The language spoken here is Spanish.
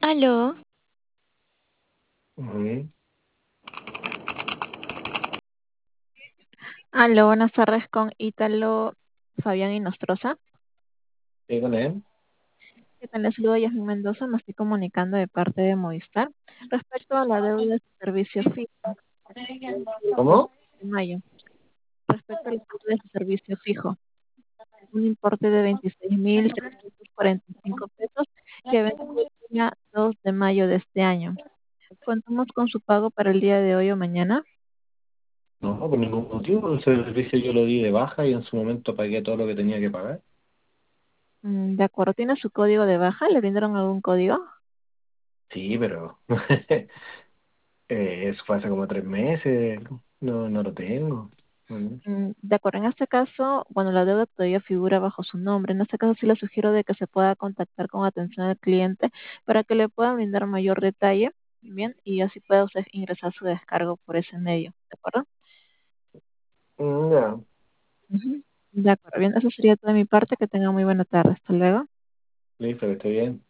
Aló, Ujú. aló, buenas tardes con Ítalo, Fabián y Nostroza. ¿Qué con él? ¿Qué tal? Les saludo Yasmin Mendoza, me estoy comunicando de parte de Movistar respecto a la deuda de su servicio fijo ¿Cómo? de mayo. Respecto al pago de su servicio fijo, un importe de 26.345 pesos que vence el día 2 de mayo de este año. Contamos con su pago para el día de hoy o mañana. No, por ningún motivo. El servicio yo lo di de baja y en su momento pagué todo lo que tenía que pagar. De acuerdo, ¿tiene su código de baja? ¿Le brindaron algún código? Sí, pero eso fue hace como 3 meses. No, no lo tengo. Mm. De acuerdo, en este caso, bueno, la deuda todavía figura bajo su nombre. En este caso sí le sugiero de que se pueda contactar con atención al cliente para que le puedan brindar mayor detalle, bien, y así pueda usted ingresar su descargo por ese medio, ¿de acuerdo? Ya, Ujú. De acuerdo, bien, eso sería toda mi parte. Que tenga muy buena tarde. Hasta luego. listo, que esté bien.